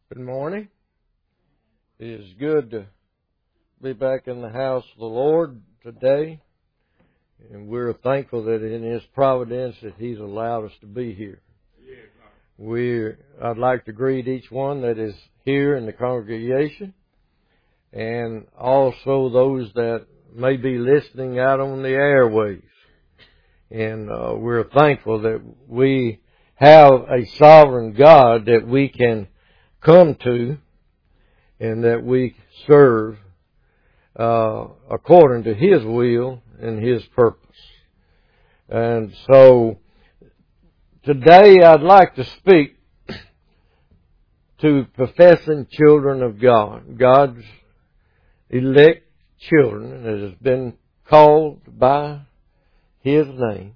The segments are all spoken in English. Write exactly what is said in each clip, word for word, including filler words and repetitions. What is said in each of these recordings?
Good morning. It is good to be back in the house of the Lord today. And we're thankful that in His providence that He's allowed us to be here. We, I'd like to greet each one that is here in the congregation, and also those that may be listening out on the airways. And uh, we're thankful that we have a sovereign God that we can come to and that we serve uh, according to His will and His purpose. And so today I'd like to speak to professing children of God, God's elect children that has been called by His name.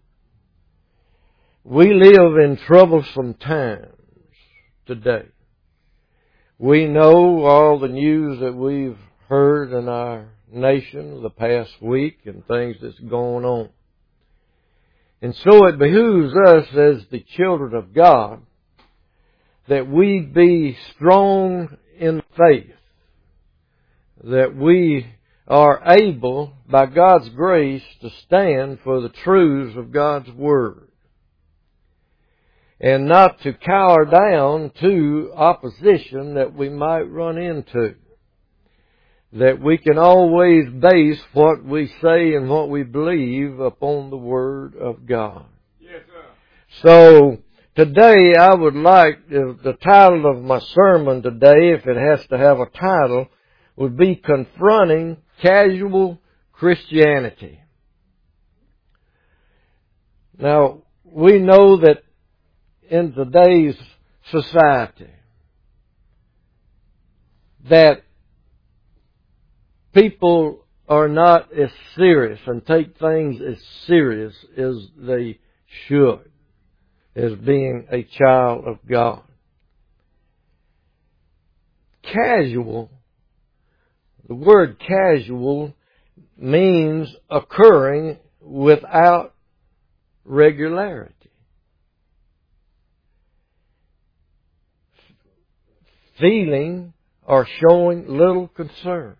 We live in troublesome times today. We know all the news that we've heard in our nation the past week and things that's going on. And so it behooves us as the children of God that we be strong in faith, that we are able, by God's grace, to stand for the truths of God's Word, and not to cower down to opposition that we might run into. That we can always base what we say and what we believe upon the Word of God. Yes, sir. So, today I would like, the title of my sermon today, if it has to have a title, would be Confronting Casual Christianity. Now, we know that in today's society that people are not as serious and take things as serious as they should as being a child of God. Casual, the word casual means occurring without regularity. Feeling or showing little concern.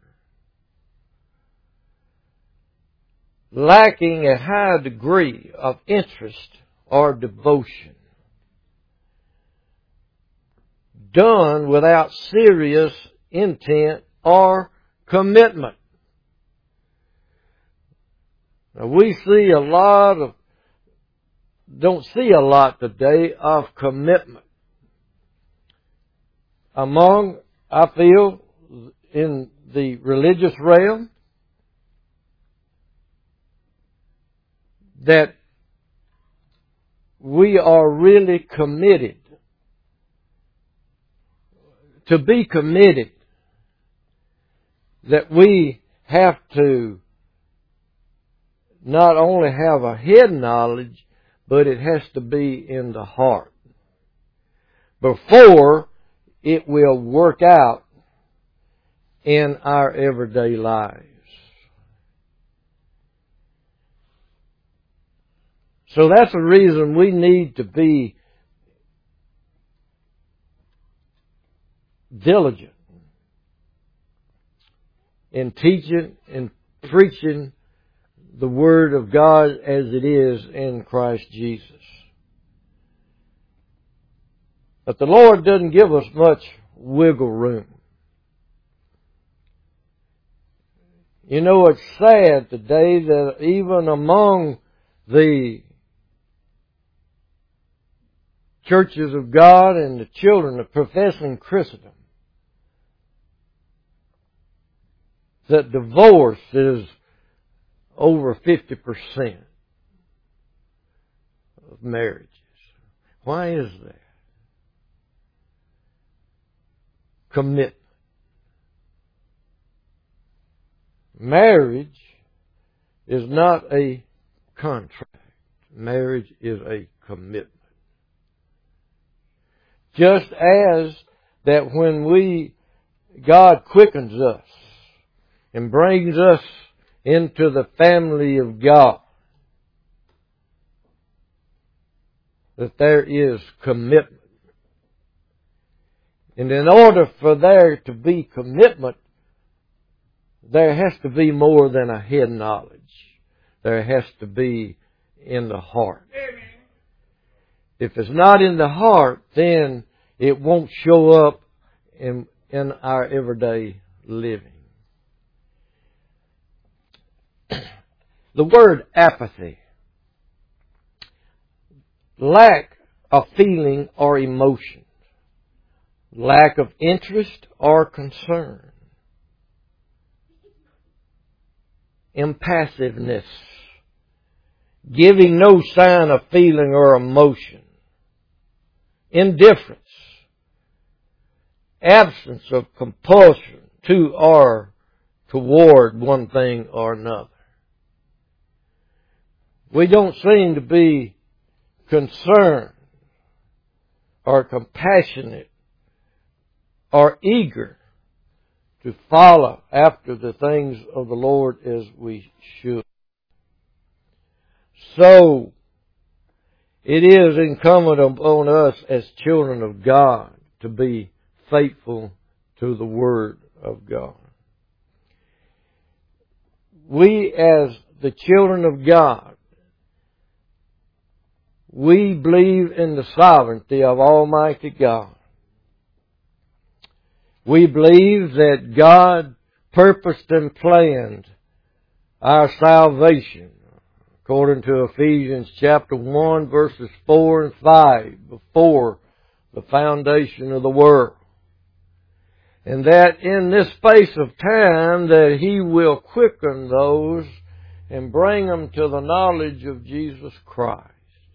Lacking a high degree of interest or devotion. Done without serious intent or commitment. Now we see a lot of, don't see a lot today of commitment. Among, I feel, in the religious realm, that we are really committed. To be committed, that we have to not only have a head knowledge, but it has to be in the heart. Before it will work out in our everyday lives. So that's the reason we need to be diligent in teaching and preaching the Word of God as it is in Christ Jesus. But the Lord doesn't give us much wiggle room. You know, it's sad today that even among the churches of God and the children of professing Christendom, that divorce is over fifty percent of marriages. Why is that? Commitment. Marriage is not a contract. Marriage is a commitment. Just as that when we, God quickens us and brings us into the family of God, that there is commitment. And in order for there to be commitment, there has to be more than a head knowledge. There has to be in the heart. If it's not in the heart, then it won't show up in, in our everyday living. The word apathy, lack of feeling or emotion, lack of interest or concern, impassiveness, giving no sign of feeling or emotion, indifference, absence of compulsion to or toward one thing or another. We don't seem to be concerned or compassionate or eager to follow after the things of the Lord as we should. So, it is incumbent upon us as children of God to be faithful to the Word of God. We as the children of God, we believe in the sovereignty of Almighty God. We believe that God purposed and planned our salvation, according to Ephesians chapter one, verses four and five, before the foundation of the world. And that in this space of time that He will quicken those and bring them to the knowledge of Jesus Christ.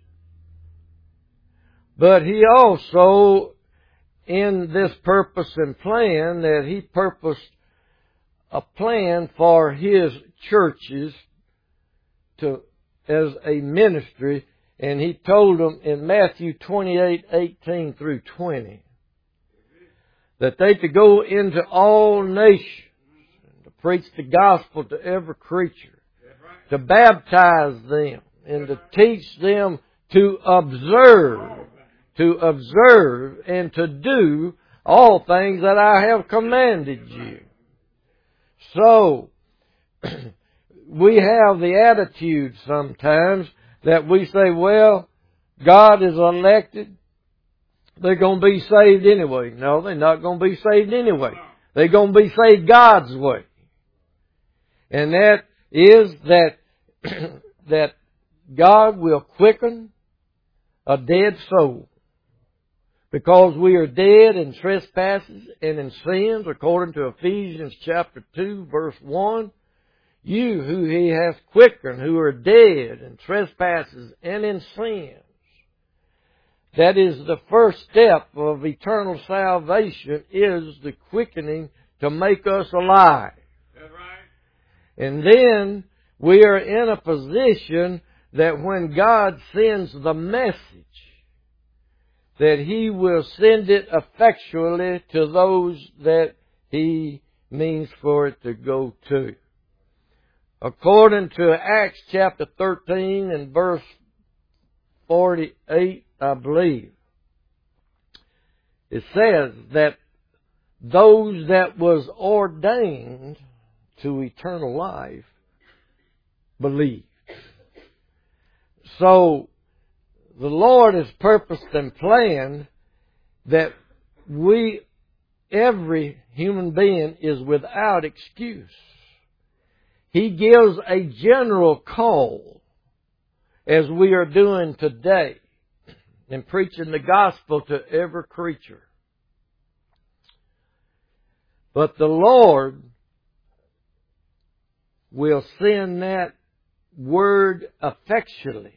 But He also, in this purpose and plan, that He purposed a plan for His churches to, as a ministry, and He told them in Matthew twenty-eight, eighteen through twenty, that they to go into all nations, to preach the gospel to every creature, to baptize them, and to teach them to observe, to observe and to do all things that I have commanded you. So, we have the attitude sometimes that we say, well, God is elected, they're going to be saved anyway. No, they're not going to be saved anyway. They're going to be saved God's way. And that is that, that God will quicken a dead soul. Because we are dead in trespasses and in sins, according to Ephesians chapter two, verse one. You who He hath quickened, who are dead in trespasses and in sins. That is the first step of eternal salvation, is the quickening to make us alive. That's right. And then we are in a position that when God sends the message, that He will send it effectually to those that He means for it to go to. According to Acts chapter thirteen and verse forty-eight, I believe, it says that those that was ordained to eternal life believed. So, the Lord has purposed and planned that we, every human being, is without excuse. He gives a general call, as we are doing today, in preaching the gospel to every creature. But the Lord will send that word effectually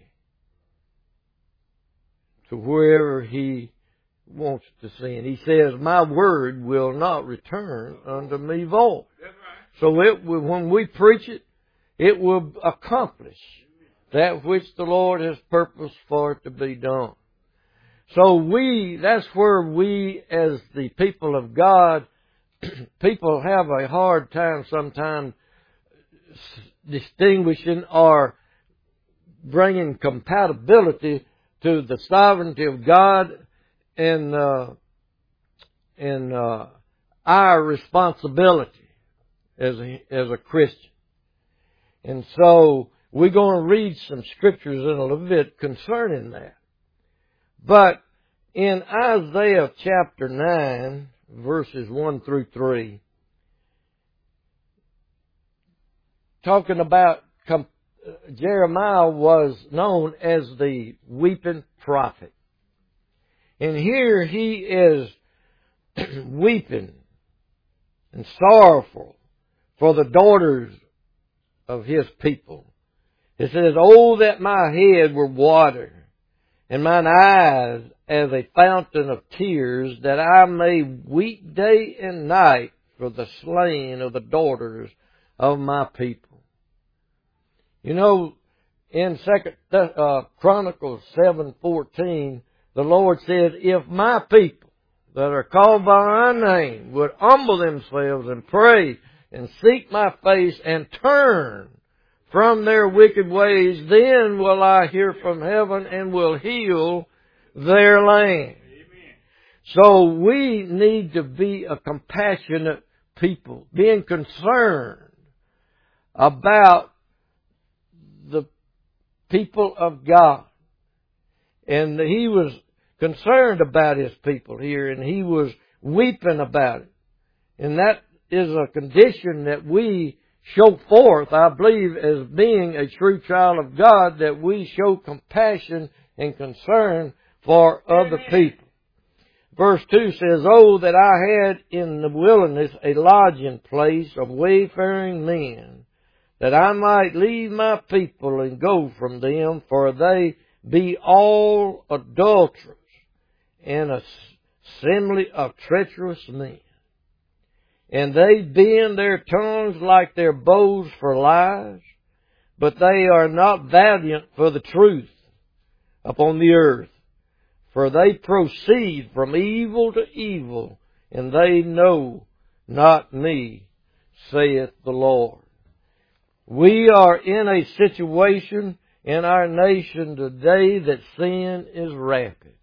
to wherever He wants to send. He says, my word will not return unto me void. So it will, when we preach it, it will accomplish that which the Lord has purposed for it to be done. So we, that's where we as the people of God, people have a hard time sometimes distinguishing or bringing compatibility to the sovereignty of God and uh, and uh, our responsibility as a, as a Christian. And so we're going to read some scriptures in a little bit concerning that. But in Isaiah chapter nine, verses one through three, talking about Jeremiah was known as the weeping prophet. And here he is weeping and sorrowful for the daughters of his people. It says, "Oh, that my head were water, and mine eyes as a fountain of tears, that I may weep day and night for the slain of the daughters of my people." You know, in Second uh, Chronicles seven fourteen, the Lord says, "If my people that are called by my name would humble themselves and pray and seek my face and turn from their wicked ways, then will I hear from heaven and will heal their land." Amen. So we need to be a compassionate people, being concerned about the people of God. And he was concerned about his people here, and he was weeping about it. And that is a condition that we show forth, I believe, as being a true child of God, that we show compassion and concern for other people. Verse two says, "Oh, that I had in the wilderness a lodging place of wayfaring men, that I might leave my people and go from them, for they be all adulterers and a assembly of treacherous men. And they bend their tongues like their bows for lies, but they are not valiant for the truth upon the earth. For they proceed from evil to evil, and they know not me, saith the Lord." We are in a situation in our nation today that sin is rampant.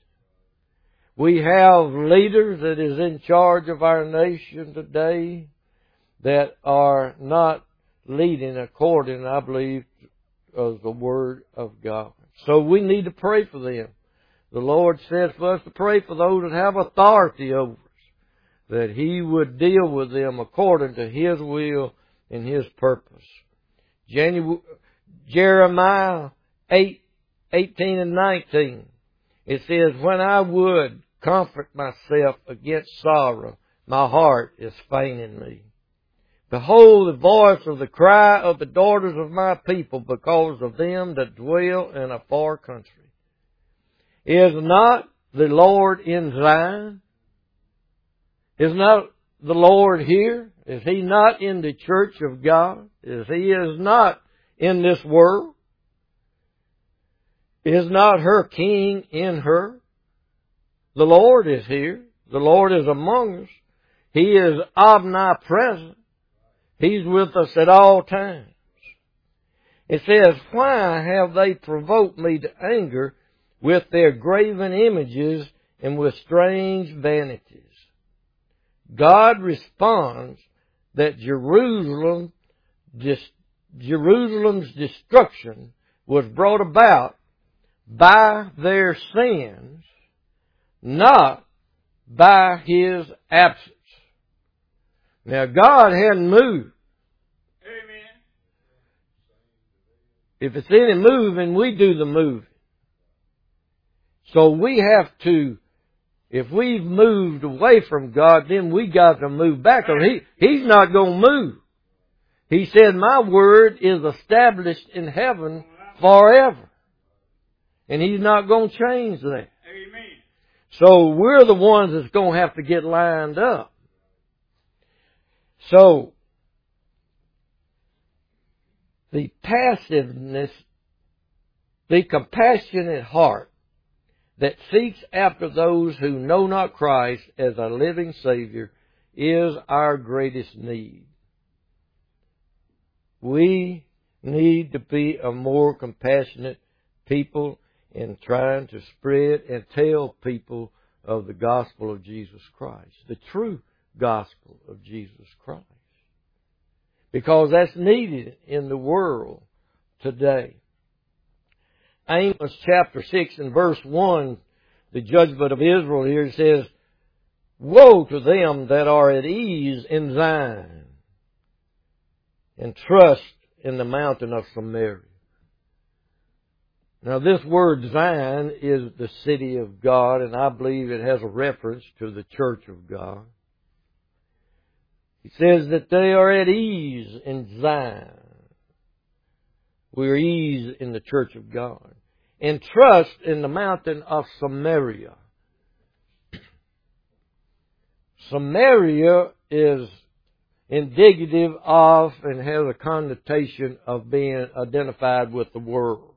We have leaders that is in charge of our nation today that are not leading according, I believe, of the Word of God. So we need to pray for them. The Lord says for us to pray for those that have authority over us, that He would deal with them according to His will and His purpose. Jeremiah eight, eighteen and nineteen. It says, "When I would comfort myself against sorrow, my heart is faint in me. Behold the voice of the cry of the daughters of my people, because of them that dwell in a far country. Is not the Lord in Zion? Is not the Lord here? Is He not in the church of God? Is He is not in this world? Is not her King in her? The Lord is here. The Lord is among us. He is omnipresent. He's with us at all times." It says, "Why have they provoked me to anger with their graven images and with strange vanities?" God responds that Jerusalem, Jerusalem's destruction was brought about by their sins, not by His absence. Now, God hadn't moved. Amen. If it's any moving, we do the moving. So we have to, if we've moved away from God, then we got to move back. Or he, He's not going to move. He said, "My word is established in heaven forever." And He's not going to change that. Amen. So we're the ones that's going to have to get lined up. So, the passiveness, the compassionate heart that seeks after those who know not Christ as a living Savior is our greatest need. We need to be a more compassionate people in trying to spread and tell people of the gospel of Jesus Christ, the true gospel of Jesus Christ. Because that's needed in the world today. Amos chapter six and verse one, the judgment of Israel here says, "Woe to them that are at ease in Zion, and trust in the mountain of Samaria." Now this word Zion is the city of God, and I believe it has a reference to the church of God. He says that they are at ease in Zion. We're at ease in the church of God. And trust in the mountain of Samaria. Samaria is indicative of and has a connotation of being identified with the world.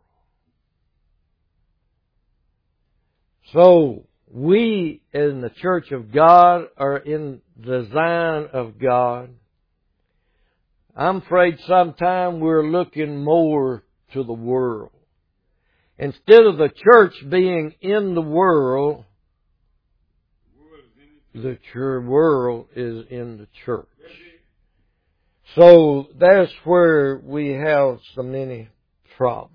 So, we in the church of God are in the Zion of God. I'm afraid sometimes we're looking more to the world. Instead of the church being in the world, the world is in the church. So that's where we have so many problems.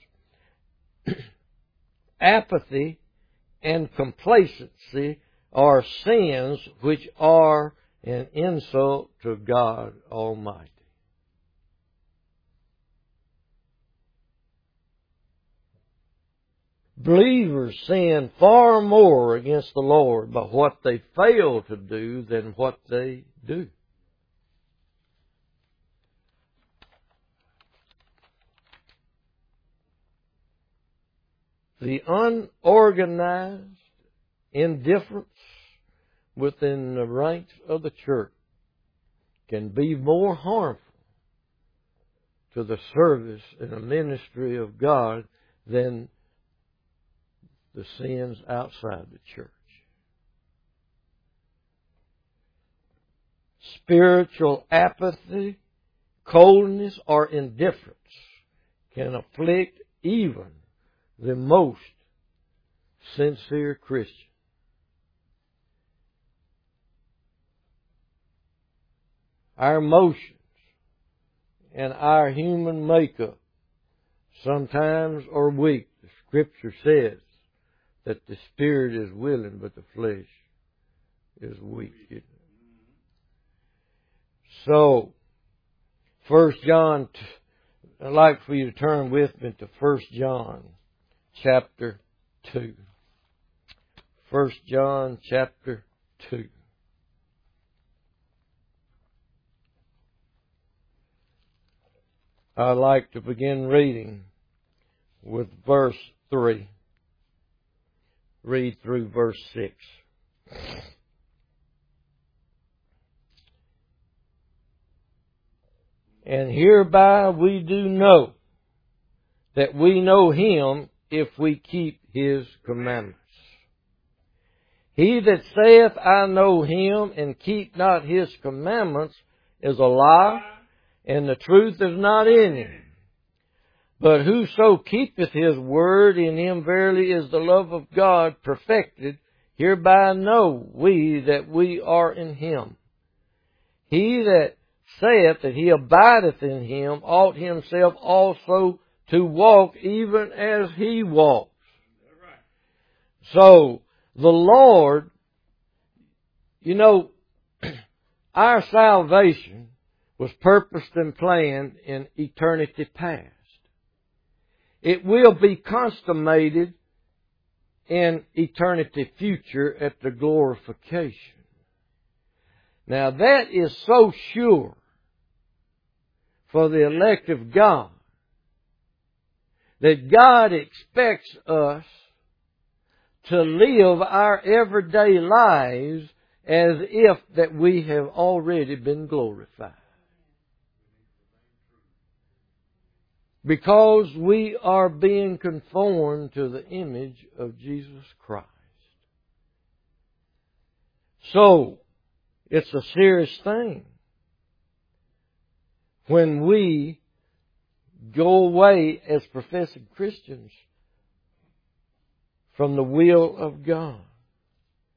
Apathy and complacency are sins which are an insult to God Almighty. Believers sin far more against the Lord by what they fail to do than what they do. The unorganized indifference within the ranks of the church can be more harmful to the service and the ministry of God than the sins outside the church. Spiritual apathy, coldness, or indifference can afflict even the most sincere Christian. Our emotions and our human makeup sometimes are weak. The Scripture says that the spirit is willing, but the flesh is weak. So, First John, I'd like for you to turn with me to First John chapter two. First John chapter two. I'd like to begin reading with verse three. Read through verse six. And hereby we do know that we know Him if we keep His commandments. He that saith, I know Him, and keep not His commandments, is a liar, and the truth is not in him. But whoso keepeth His word, in him verily is the love of God perfected. Hereby know we that we are in Him. He that saith that he abideth in Him ought himself also to walk even as He walks. So, the Lord, you know, our salvation was purposed and planned in eternity past. It will be consummated in eternity future at the glorification. Now that is so sure for the elect of God that God expects us to live our everyday lives as if that we have already been glorified. Because we are being conformed to the image of Jesus Christ. So, it's a serious thing when we go away as professing Christians from the will of God.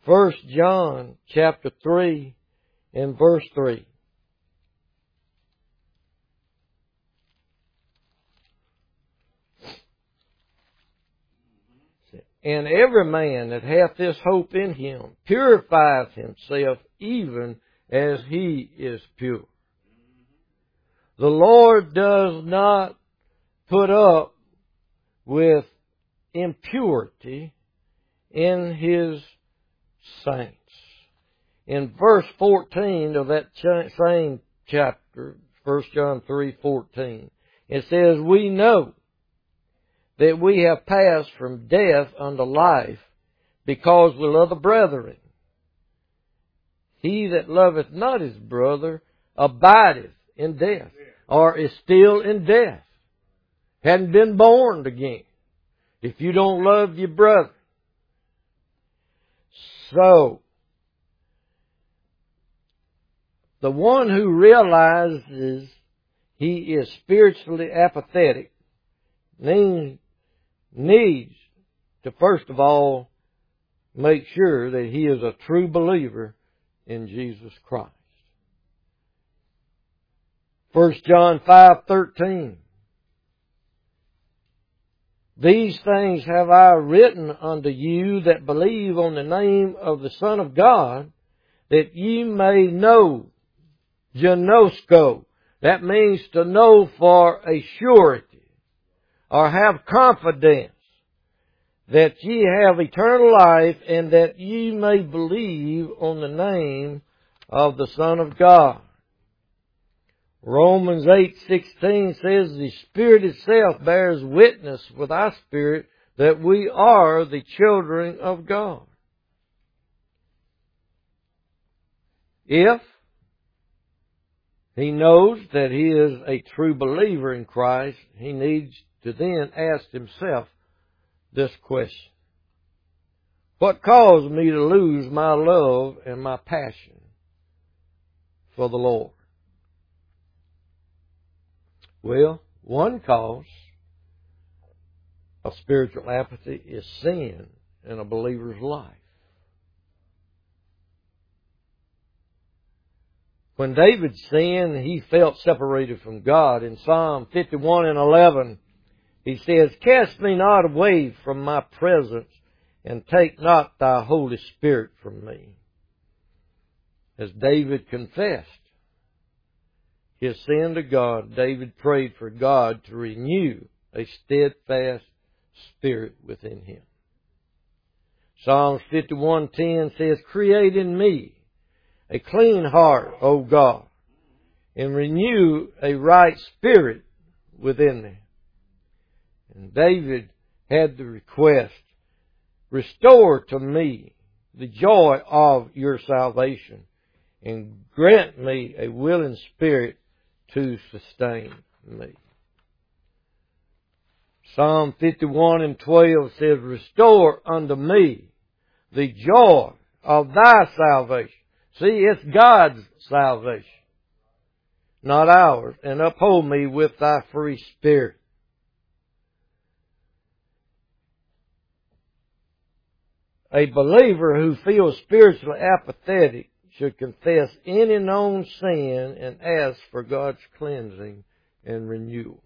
First John chapter three and verse three. And every man that hath this hope in him purifieth himself even as he is pure. The Lord does not put up with impurity in His saints. In verse fourteen of that same chapter, First John three fourteen, it says, we know that we have passed from death unto life, because we love the brethren. He that loveth not his brother abideth in death, or is still in death. Hadn't been born again, if you don't love your brother. So, the one who realizes he is spiritually apathetic needs needs to first of all make sure that he is a true believer in Jesus Christ. First John five thirteen. These things have I written unto you that believe on the name of the Son of God, that ye may know, gnosko. That means to know for a surety, or have confidence that ye have eternal life, and that ye may believe on the name of the Son of God. Romans eight sixteen says, the Spirit itself bears witness with our spirit that we are the children of God. If he knows that he is a true believer in Christ, he needs to then ask himself this question. What caused me to lose my love and my passion for the Lord? Well, one cause of spiritual apathy is sin in a believer's life. When David sinned, he felt separated from God. In Psalm fifty-one and eleven, he says, cast me not away from my presence, and take not thy Holy Spirit from me. As David confessed his sin to God, David prayed for God to renew a steadfast spirit within him. Psalms fifty-one ten says, create in me a clean heart, O God, and renew a right spirit within me. And David had the request, restore to me the joy of your salvation, and grant me a willing spirit to sustain me. Psalm fifty-one and twelve says, restore unto me the joy of thy salvation. See, it's God's salvation, not ours. And uphold me with thy free spirit. A believer who feels spiritually apathetic should confess any known sin and ask for God's cleansing and renewal.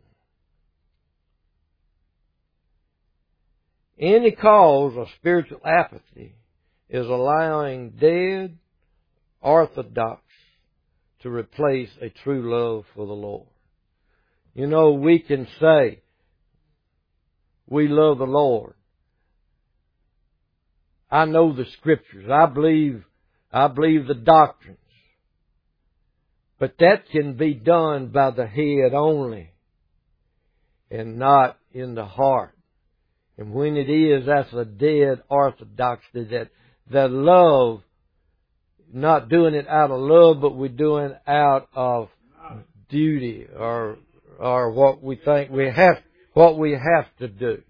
Any cause of spiritual apathy is allowing dead orthodox to replace a true love for the Lord. You know, we can say we love the Lord. I know the Scriptures. I believe, I believe the doctrines. But that can be done by the head only, and not in the heart. And when it is, that's a dead orthodoxy, that, that love, not doing it out of love, but we're doing it out of duty, or, or what we think we have, what we have to do.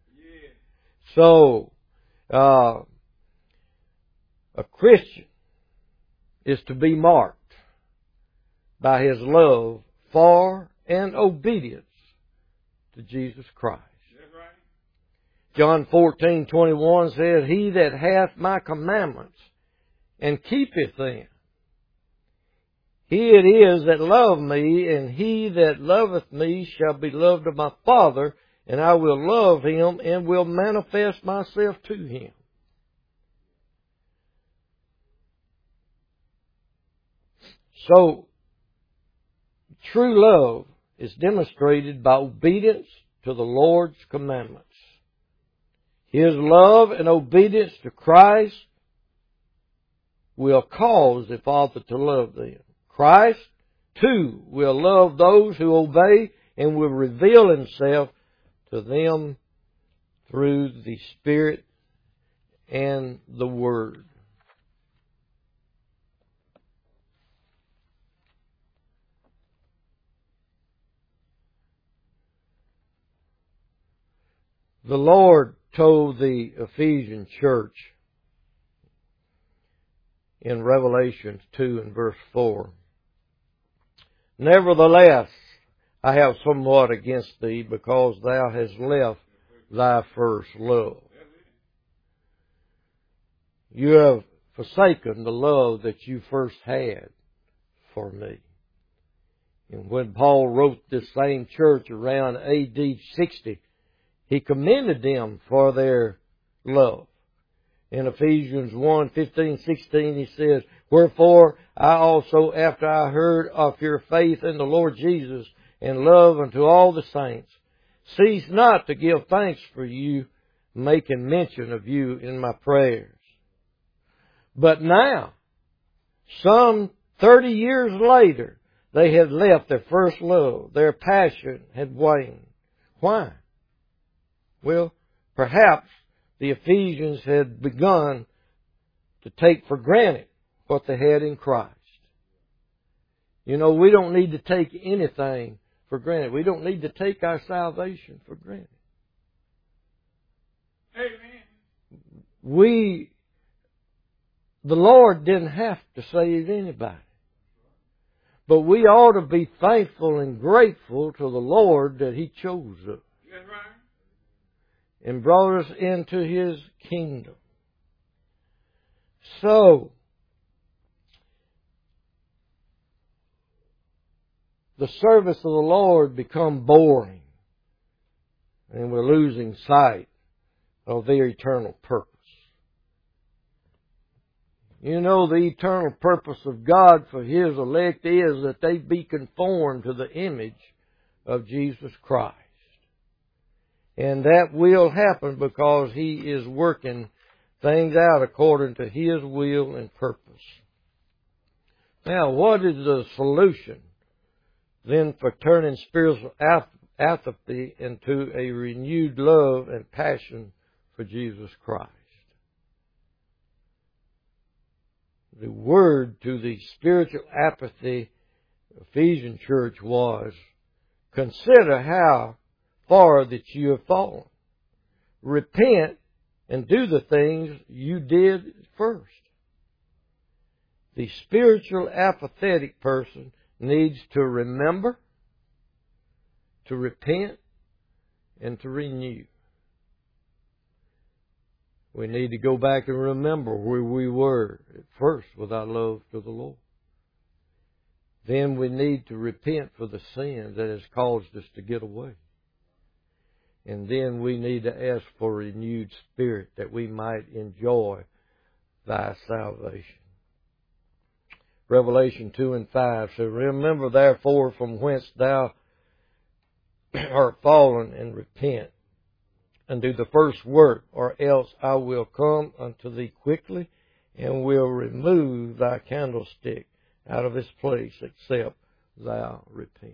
So, Uh, a Christian is to be marked by his love for and obedience to Jesus Christ. John fourteen twenty-one says, He that hath my commandments and keepeth them, he it is that loveth me, and he that loveth me shall be loved of my Father, and I will love him and will manifest myself to him. So, true love is demonstrated by obedience to the Lord's commandments. His love and obedience to Christ will cause the Father to love them. Christ, too, will love those who obey and will reveal Himself to them through the Spirit and the Word. The Lord told the Ephesian church in Revelation two and verse four, Nevertheless, I have somewhat against thee, because thou hast left thy first love. You have forsaken the love that you first had for me. And when Paul wrote this same church around A D sixty, he commended them for their love. In Ephesians one fifteen sixteen, he says, Wherefore I also, after I heard of your faith in the Lord Jesus and love unto all the saints, cease not to give thanks for you, making mention of you in my prayers. But now, some thirty years later, they had left their first love. Their passion had waned. Why? Well, perhaps the Ephesians had begun to take for granted what they had in Christ. You know, we don't need to take anything for granted. We don't need to take our salvation for granted. Amen. We, the Lord didn't have to save anybody. But we ought to be thankful and grateful to the Lord that He chose us. That's right. And brought us into His kingdom. So, the service of the Lord become boring, and we're losing sight of their eternal purpose. You know, the eternal purpose of God for His elect is that they be conformed to the image of Jesus Christ. And that will happen because He is working things out according to His will and purpose. Now, what is the solution then for turning spiritual apathy into a renewed love and passion for Jesus Christ? The word to the spiritual apathy Ephesian church was, consider how far that you have fallen. Repent and do the things you did first. The spiritual apathetic person needs to remember, to repent, and to renew. We need to go back and remember where we were at first with our love to the Lord. Then we need to repent for the sin that has caused us to get away. And then we need to ask for a renewed spirit that we might enjoy thy salvation. Revelation two and five says, Remember therefore from whence thou art fallen, and repent, and do the first work, or else I will come unto thee quickly, and will remove thy candlestick out of its place, except thou repent.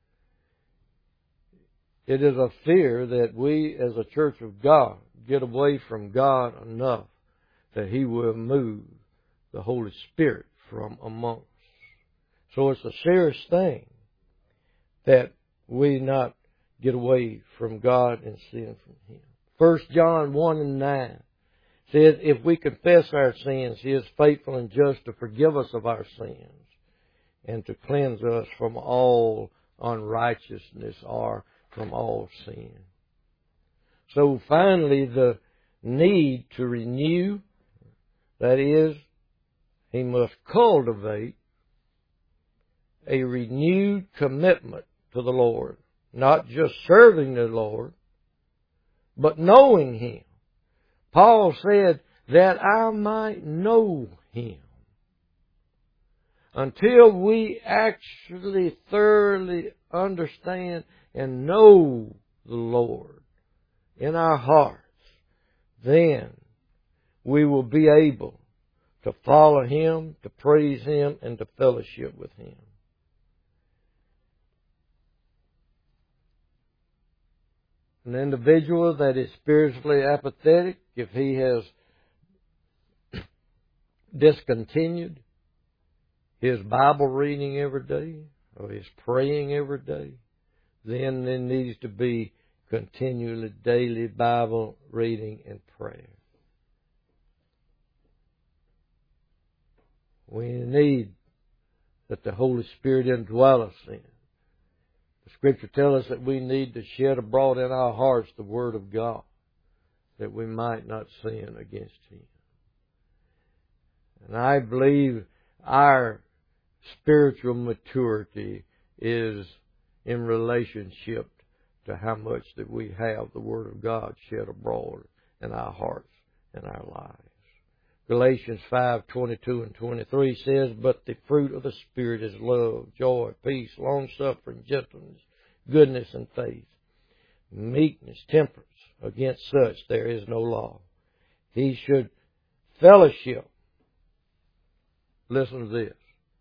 It is a fear that we as a church of God get away from God enough that He will move the Holy Spirit from among us. So it's a serious thing that we not get away from God and sin from Him. First John one and nine says, If we confess our sins, He is faithful and just to forgive us of our sins and to cleanse us from all unrighteousness or from all sin. So finally, the need to renew, that is, he must cultivate a renewed commitment to the Lord. Not just serving the Lord, but knowing Him. Paul said, that I might know Him. Until we actually thoroughly understand and know the Lord in our hearts, then we will be able to follow Him, to praise Him, and to fellowship with Him. An individual that is spiritually apathetic, if he has discontinued his Bible reading every day, or his praying every day, then there needs to be continually daily Bible reading and prayer. We need that the Holy Spirit indwell us in. The Scripture tells us that we need to shed abroad in our hearts the Word of God, that we might not sin against Him. And I believe our spiritual maturity is in relationship to how much that we have the Word of God shed abroad in our hearts and our lives. Galatians five twenty-two and twenty-three says, but the fruit of the Spirit is love, joy, peace, long-suffering, gentleness, goodness, and faith, meekness, temperance. Against such there is no law. He should fellowship. Listen to this.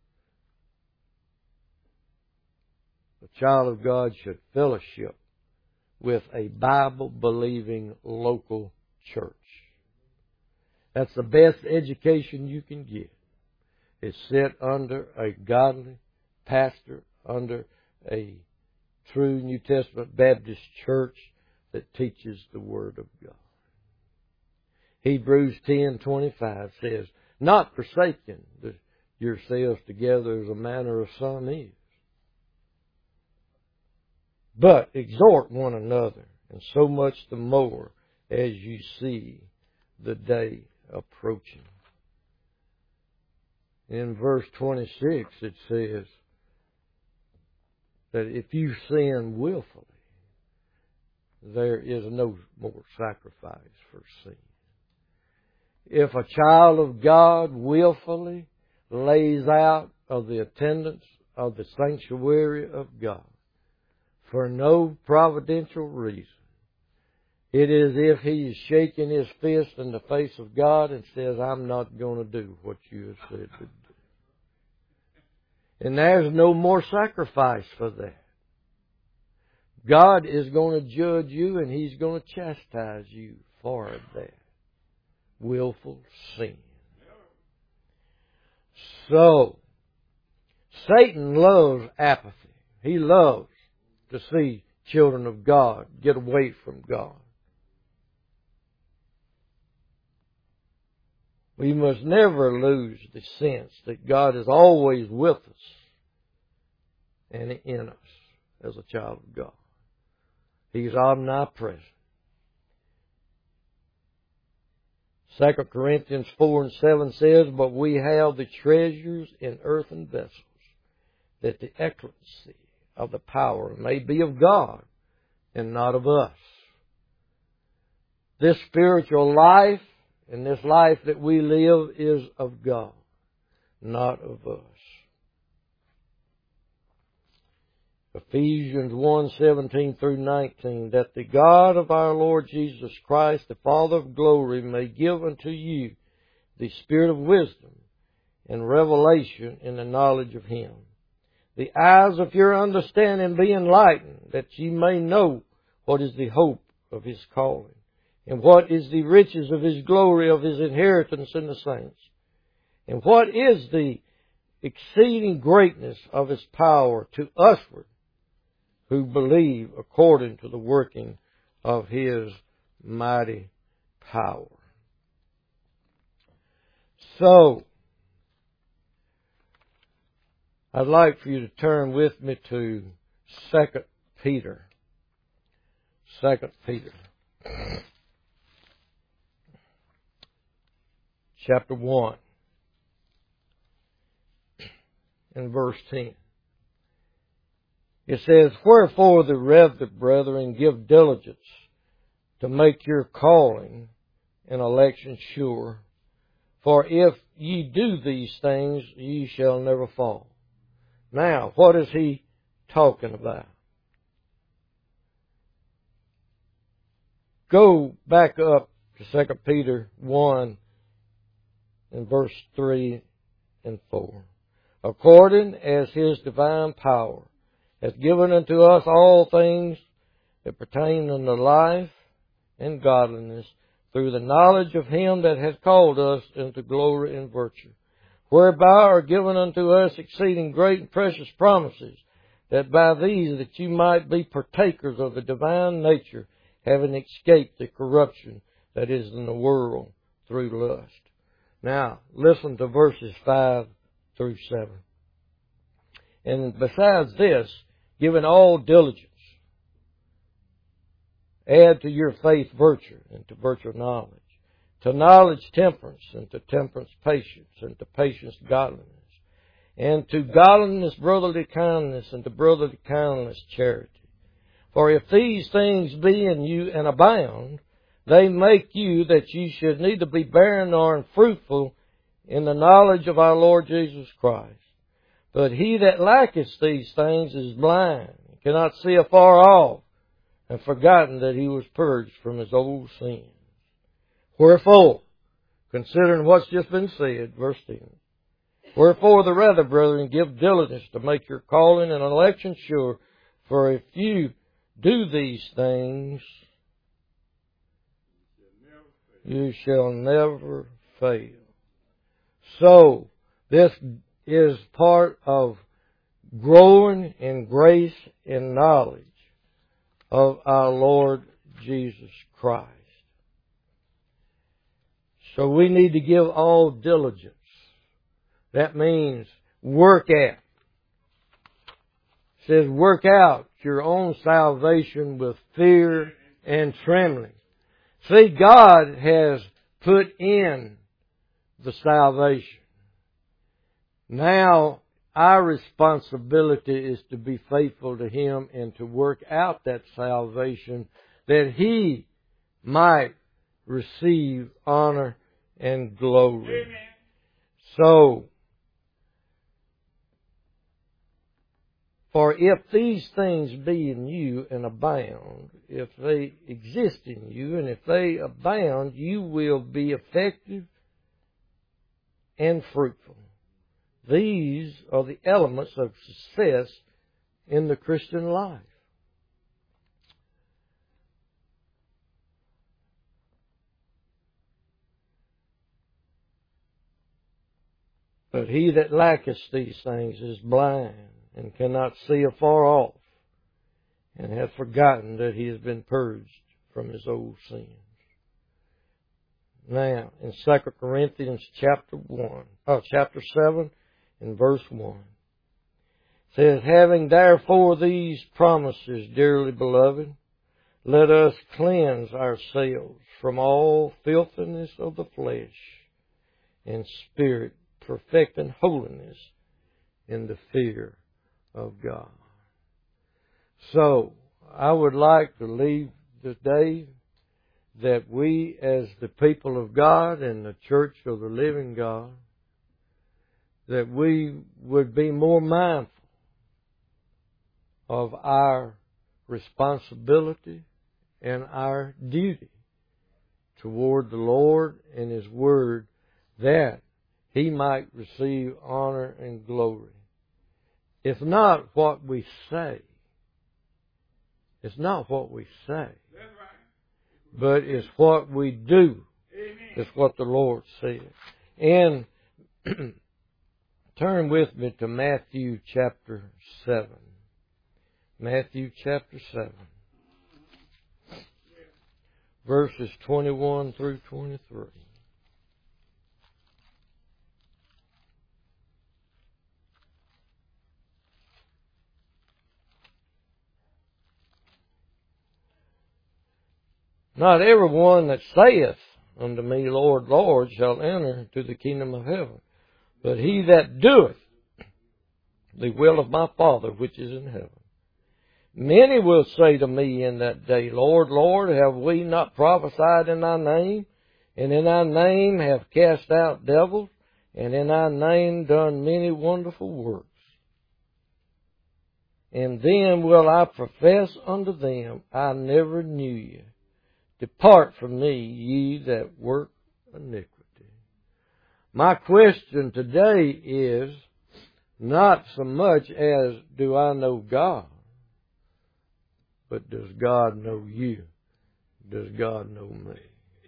The child of God should fellowship with a Bible-believing local church. That's the best education you can get. It's sit under a godly pastor, under a true New Testament Baptist church that teaches the Word of God. Hebrews ten twenty-five says, not forsaking yourselves together as a manner of some is, but exhort one another, and so much the more as you see the day approaching. In verse twenty-six it says that if you sin willfully, there is no more sacrifice for sin. If a child of God willfully lays out of the attendance of the sanctuary of God for no providential reason, it is as if he is shaking his fist in the face of God and says, I'm not going to do what you have said to do. And there's no more sacrifice for that. God is going to judge you and He's going to chastise you for that willful sin. So, Satan loves apathy. He loves to see children of God get away from God. We must never lose the sense that God is always with us and in us as a child of God. He's omnipresent. Second Corinthians four and seven says, but we have the treasures in earthen vessels, that the excellency of the power may be of God and not of us. This spiritual life and this life that we live is of God, not of us. Ephesians one, seventeen through nineteen, that the God of our Lord Jesus Christ, the Father of glory, may give unto you the spirit of wisdom and revelation in the knowledge of Him. The eyes of your understanding be enlightened, that ye may know what is the hope of His calling, and what is the riches of His glory of His inheritance in the saints, and what is the exceeding greatness of His power to usward, who believe according to the working of His mighty power. So, I'd like for you to turn with me to Second Peter. Second Peter. chapter one and verse ten. It says, "Wherefore the rather, brethren, give diligence to make your calling and election sure. For if ye do these things, ye shall never fall." Now, what is he talking about? Go back up to Second Peter one and verse three and four. "According as his divine power hath given unto us all things that pertain unto life and godliness, through the knowledge of him that hath called us into glory and virtue, whereby are given unto us exceeding great and precious promises, that by these that you might be partakers of the divine nature, having escaped the corruption that is in the world through lust." Now, listen to verses five through seven. "And besides this, giving all diligence, add to your faith virtue, and to virtue knowledge, to knowledge temperance, and to temperance patience, and to patience godliness, and to godliness brotherly kindness, and to brotherly kindness charity. For if these things be in you and abound, they make you that ye should neither be barren nor unfruitful in the knowledge of our Lord Jesus Christ. But he that lacketh these things is blind, and cannot see afar off, and forgotten that he was purged from his old sins. Wherefore," considering what's just been said, verse ten, "Wherefore the rather, brethren, give diligence to make your calling and election sure. For if you do these things, you shall never fail." So, this is part of growing in grace and knowledge of our Lord Jesus Christ. So we need to give all diligence. That means work at. It says work out your own salvation with fear and trembling. See, God has put in the salvation. Now, our responsibility is to be faithful to Him and to work out that salvation that He might receive honor and glory. Amen. So, for if these things be in you and abound, if they exist in you and if they abound, you will be effective and fruitful. These are the elements of success in the Christian life. But he that lacketh these things is blind and cannot see afar off, and hath forgotten that he has been purged from his old sins. Now, in Second Corinthians chapter one, oh, chapter seven, in verse one, it says, "Having therefore these promises, dearly beloved, let us cleanse ourselves from all filthiness of the flesh and spirit, perfecting holiness in the fear of God." So, I would like to leave today that we as the people of God and the church of the living God, that we would be more mindful of our responsibility and our duty toward the Lord and His Word, that He might receive honor and glory. It's not what we say. It's not what we say. But it's what we do. It's what the Lord said. And turn with me to Matthew chapter seven. Matthew chapter seven. Verses twenty-one through twenty-three. Not every one that saith unto me, Lord, Lord, shall enter into the kingdom of heaven, but he that doeth the will of my Father which is in heaven. Many will say to me in that day, Lord, Lord, have we not prophesied in thy name, and in thy name have cast out devils, and in thy name done many wonderful works? And then will I profess unto them, I never knew you. Depart from me, ye that work iniquity. My question today is not so much as do I know God, but does God know you? Does God know me?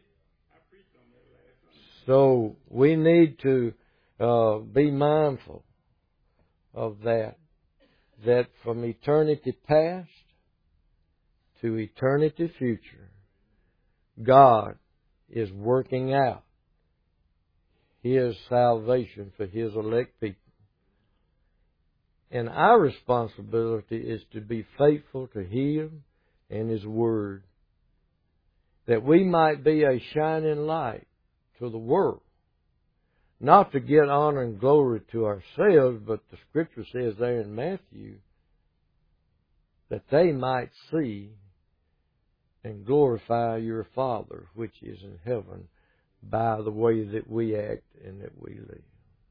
So we need to uh, be mindful of that, that from eternity past to eternity future, God is working out His salvation for His elect people. And our responsibility is to be faithful to Him and His Word, that we might be a shining light to the world. Not to get honor and glory to ourselves, but the Scripture says there in Matthew that they might see and glorify your Father which is in heaven by the way that we act and that we live.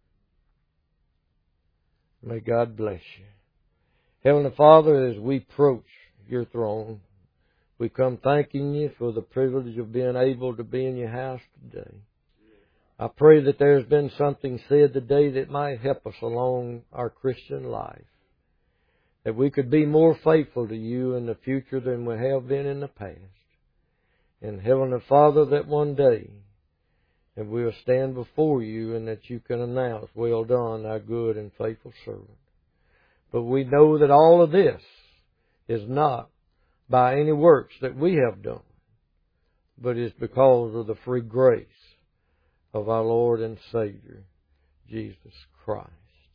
May God bless you. Heavenly Father, as we approach your throne, we come thanking you for the privilege of being able to be in your house today. I pray that there's been something said today that might help us along our Christian life, that we could be more faithful to you in the future than we have been in the past. And Heavenly Father, that one day that we'll stand before you and that you can announce, well done, thy good and faithful servant. But we know that all of this is not by any works that we have done, but is because of the free grace of our Lord and Savior, Jesus Christ.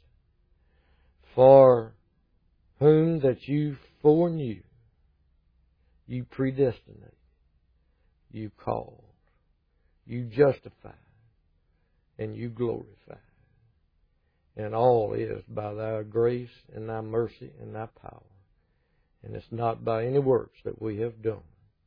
For whom that you foreknew, you predestinated, you called, you justified, and you glorified. And all is by thy grace and thy mercy and thy power. And it's not by any works that we have done.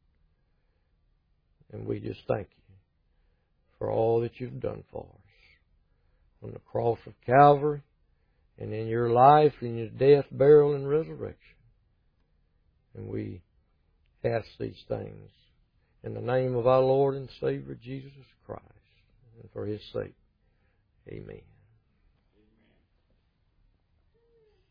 And we just thank you for all that you've done for us on the cross of Calvary and in your life, in your death, burial, and resurrection. And we ask these things in the name of our Lord and Savior, Jesus Christ, and for His sake. Amen.